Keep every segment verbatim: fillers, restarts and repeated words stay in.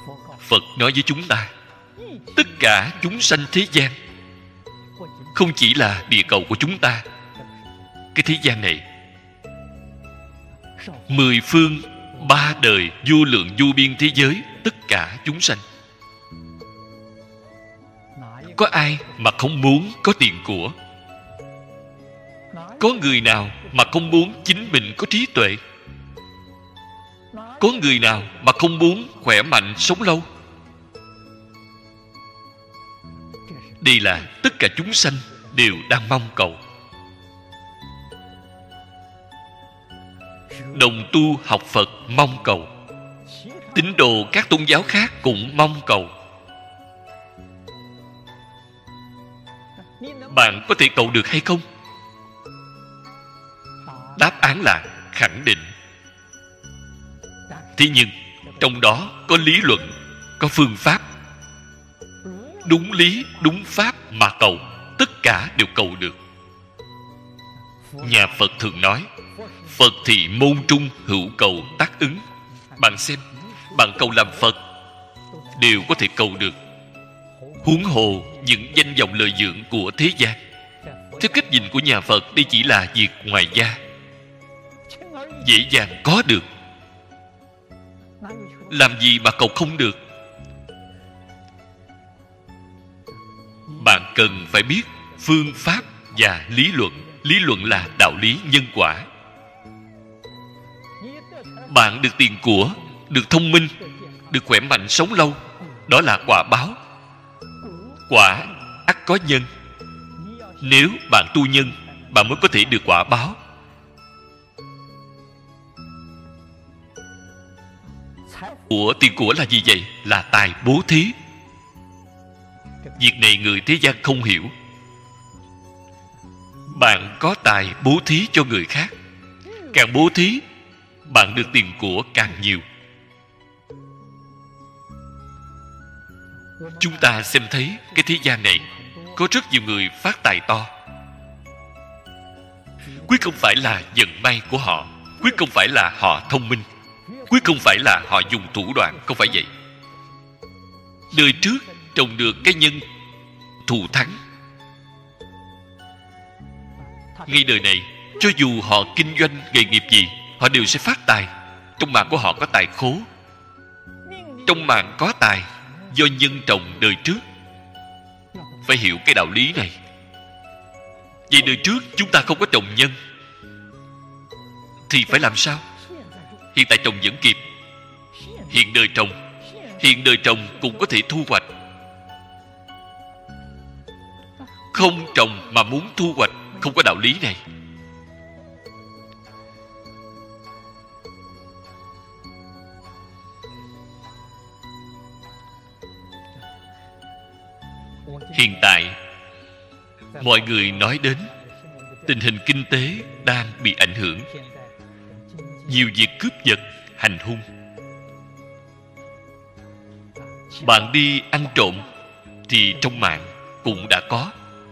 Phật nói với chúng ta, tất cả chúng sanh thế gian, không chỉ là địa cầu của chúng ta, cái thế gian này, mười phương ba đời vô lượng vô biên thế giới, tất cả chúng sanh, có ai mà không muốn có tiền của? Có người nào mà không muốn chính mình có trí tuệ? Có người nào mà không muốn khỏe mạnh sống lâu? Đây là tất cả chúng sanh đều đang mong cầu. Đồng tu học Phật mong cầu, tín đồ các tôn giáo khác cũng mong cầu. Bạn có thể cầu được hay không? Đáp án là khẳng định. Thế nhưng trong đó có lý luận, có phương pháp. Đúng lý, đúng pháp mà cầu, tất cả đều cầu được. Nhà Phật thường nói, Phật thì môn trung hữu cầu tác ứng. Bạn xem, bạn cầu làm Phật đều có thể cầu được, huống hồ những danh vọng lợi dưỡng của thế gian. Theo cách nhìn của nhà Phật, đây chỉ là việc ngoài da, dễ dàng có được. Làm gì mà cầu không được? Bạn cần phải biết phương pháp và lý luận. Lý luận là đạo lý nhân quả. Bạn được tiền của, được thông minh, được khỏe mạnh sống lâu, đó là quả báo. Quả ắt có nhân. Nếu bạn tu nhân, bạn mới có thể được quả báo. Của tiền của là gì vậy? Là tài bố thí. Việc này người thế gian không hiểu. Bạn có tài bố thí cho người khác, càng bố thí, bạn được tiền của càng nhiều. Chúng ta xem thấy cái thế gian này có rất nhiều người phát tài to. Quyết không phải là vận may của họ, quyết không phải là họ thông minh, quyết không phải là họ dùng thủ đoạn, không phải vậy. Đời trước trồng được cái nhân thù thắng, ngay đời này, cho dù họ kinh doanh nghề nghiệp gì, họ đều sẽ phát tài. Trong mạng của họ có tài khố. Trong mạng có tài do nhân trồng đời trước. Phải hiểu cái đạo lý này. Vậy đời trước chúng ta không có trồng nhân thì phải làm sao? Hiện tại trồng vẫn kịp. Hiện đời trồng, hiện đời trồng cũng có thể thu hoạch. Không trồng mà muốn thu hoạch, không có đạo lý này. Hiện tại mọi người nói đến tình hình kinh tế đang bị ảnh hưởng, nhiều việc cướp giật, hành hung. Bạn đi ăn trộm thì trong mạng cũng đã có.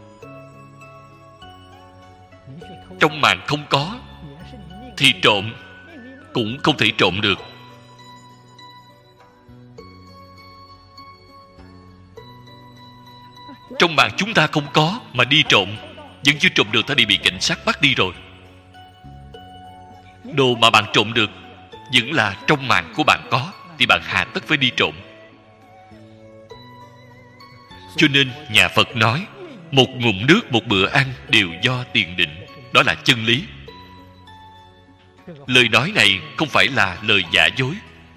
Trong mạng không có thì trộm cũng không thể trộm được. Trong mạng chúng ta không có mà đi trộm, vẫn chưa trộm được, ta đi bị cảnh sát bắt đi rồi. Đồ mà bạn trộm được vẫn là trong mạng của bạn có, thì bạn hà tất phải đi trộm. Cho nên nhà Phật nói, một ngụm nước, một bữa ăn đều do tiền định. Đó là chân lý. Lời nói này không phải là lời giả dối.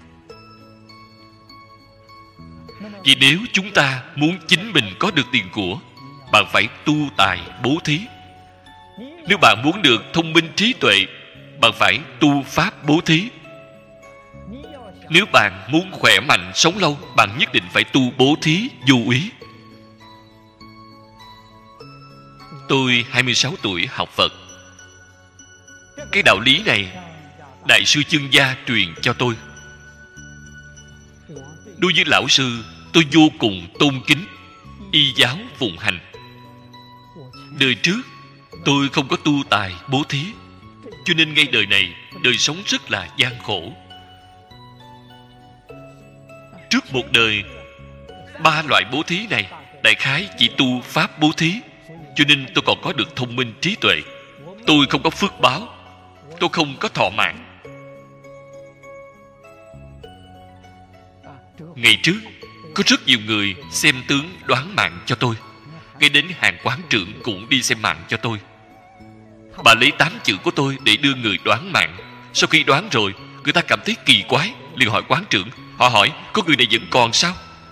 Vì nếu chúng ta muốn chính mình có được tiền của, bạn phải tu tài bố thí. Nếu bạn muốn được thông minh trí tuệ, bạn phải tu pháp bố thí. Nếu bạn muốn khỏe mạnh sống lâu, bạn nhất định phải tu bố thí vô úy. Tôi hai mươi sáu tuổi học Phật. Cái đạo lý này Đại sư Chương Gia truyền cho tôi. Đối với lão sư, tôi vô cùng tôn kính, y giáo phụng hành. Đời trước tôi không có tu tài bố thí, cho nên ngay đời này đời sống rất là gian khổ. Trước một đời, ba loại bố thí này đại khái chỉ tu pháp bố thí, cho nên tôi còn có được thông minh trí tuệ. Tôi không có phước báo, tôi không có thọ mạng. Ngày trước có rất nhiều người xem tướng đoán mạng cho tôi, ngay đến hàng quán trưởng cũng đi xem mạng cho tôi. Bà lấy tám chữ của tôi để đưa người đoán mạng. Sau khi đoán rồi, người ta cảm thấy kỳ quái, liền hỏi quán trưởng. Họ hỏi, có người này vẫn còn sao?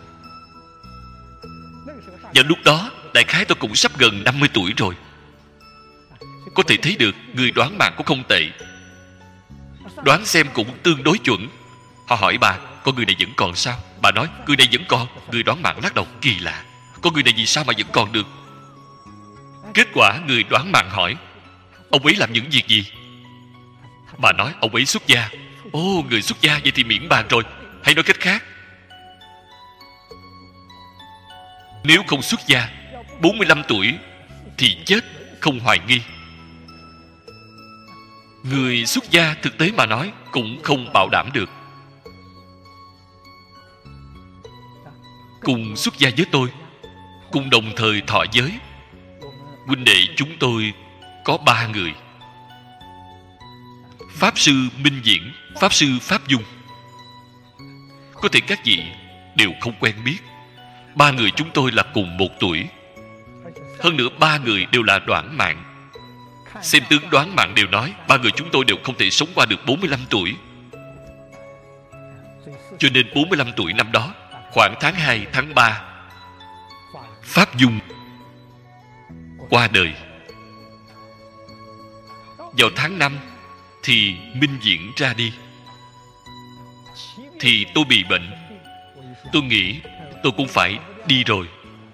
Vào lúc đó, đại khái tôi cũng sắp gần năm mươi tuổi rồi. Có thể thấy được người đoán mạng cũng không tệ, đoán xem cũng tương đối chuẩn. Họ hỏi bà, có người này vẫn còn sao? Bà nói, người này vẫn còn. Người đoán mạng lắc đầu, kỳ lạ, có người này vì sao mà vẫn còn được? Kết quả người đoán mạng hỏi, ông ấy làm những việc gì? Bà nói, ông ấy xuất gia. Ồ, người xuất gia, vậy thì miễn bàn rồi. Hay nói cách khác, nếu không xuất gia, bốn mươi lăm tuổi thì chết không hoài nghi. Người xuất gia thực tế mà nói cũng không bảo đảm được. Cùng xuất gia với tôi, cùng đồng thời thọ giới, huynh đệ chúng tôi có ba người: Pháp sư Minh Diễn, Pháp sư Pháp Dung. Có thể các vị đều không quen biết. Ba người chúng tôi là cùng một tuổi. Hơn nữa ba người đều là đoán mạng. Xem tướng đoán mạng đều nói ba người chúng tôi đều không thể sống qua được bốn mươi lăm tuổi. Cho nên bốn mươi lăm tuổi năm đó, khoảng tháng hai, tháng ba, Pháp Dung qua đời. Vào tháng năm thì Minh Diễn ra đi. Thì tôi bị bệnh. Tôi nghĩ tôi cũng phải đi rồi.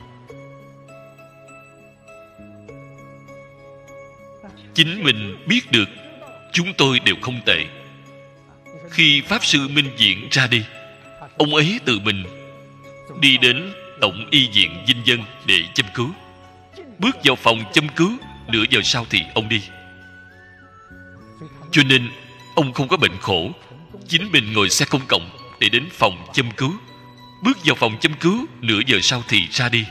Chính mình biết được chúng tôi đều không tệ. Khi Pháp sư Minh Diễn ra đi, ông ấy tự mình đi đến Tổng y viện Vinh Dân để châm cứu. Bước vào phòng châm cứu, nửa giờ sau thì ông đi. Cho nên ông không có bệnh khổ, chính mình ngồi xe công cộng để đến phòng châm cứu. Bước vào phòng châm cứu, nửa giờ sau thì ra đi.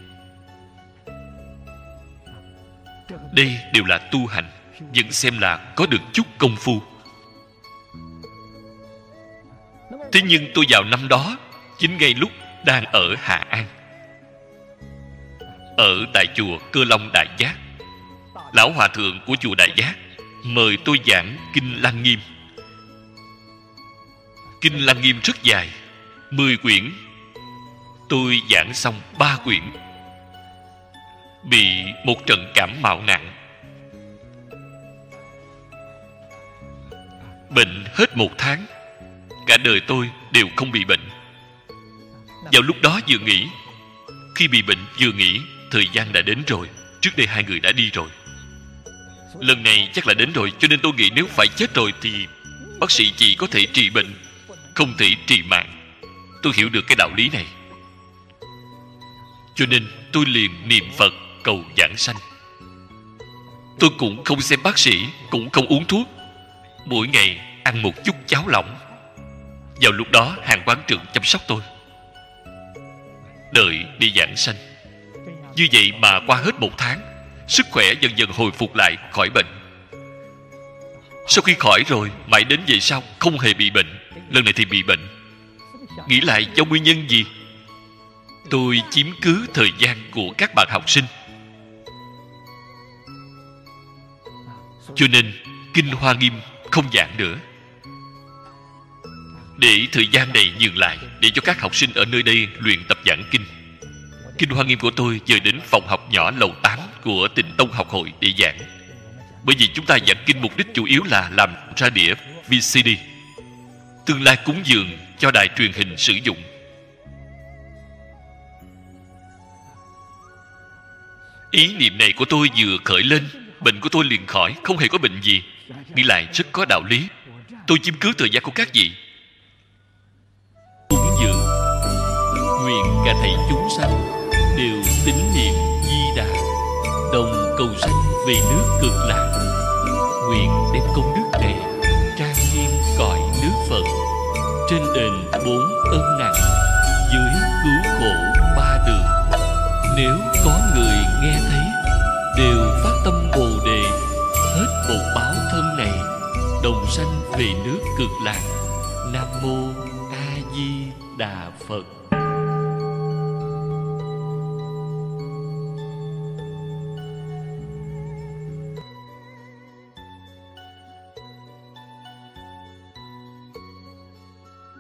Đây đều là tu hành, vẫn xem là có được chút công phu. Thế nhưng tôi vào năm đó chính ngay lúc đang ở Hà An, ở tại chùa Cơ Long Đại Giác. Lão hòa thượng của chùa Đại Giác mời tôi giảng Kinh Lăng Nghiêm. Kinh Lăng Nghiêm rất dài, mười quyển. Tôi giảng xong ba quyển, bị một trận cảm mạo nặng, bệnh hết một tháng. Cả đời tôi đều không bị bệnh. Vào lúc đó vừa nghĩ, khi bị bệnh vừa nghĩ thời gian đã đến rồi. Trước đây hai người đã đi rồi, lần này chắc là đến rồi. Cho nên tôi nghĩ nếu phải chết rồi thì bác sĩ chỉ có thể trị bệnh, không thể trị mạng. Tôi hiểu được cái đạo lý này, cho nên tôi liền niệm Phật cầu giảng sanh. Tôi cũng không xem bác sĩ, cũng không uống thuốc, mỗi ngày ăn một chút cháo lỏng. Vào lúc đó hàng quán trưởng chăm sóc tôi, đợi đi giảng sanh. Như vậy mà qua hết một tháng, sức khỏe dần dần hồi phục lại, khỏi bệnh. Sau khi khỏi rồi, mãi đến về sau không hề bị bệnh. Lần này thì bị bệnh. Nghĩ lại do nguyên nhân gì? Tôi chiếm cứ thời gian của các bạn học sinh, cho nên Kinh Hoa Nghiêm không giảng nữa, để thời gian này dừng lại, để cho các học sinh ở nơi đây luyện tập giảng kinh. Kinh Hoa Nghiêm của tôi dời đến phòng học nhỏ lầu tám của Tịnh Tông học hội để giảng. Bởi vì chúng ta giảng kinh mục đích chủ yếu là làm ra đĩa vê xê đê, tương lai cúng dường cho đài truyền hình sử dụng. Ý niệm này của tôi vừa khởi lên, bệnh của tôi liền khỏi, không hề có bệnh gì. Nghĩ lại rất có đạo lý. Tôi chiếm cứ thời gian của các vị. Cúng dường, nguyện cả thảy chúng sanh đều tín niệm Di Đà, đồng cầu sanh về nước Cực Lạc. Nguyện đem công đức này trang nghiêm cõi nước Phật, trên đền bốn ân nặng. Nếu có người nghe thấy đều phát tâm Bồ Đề, hết một báo thân này, đồng sanh về nước Cực Lạc. Nam mô A Di Đà Phật.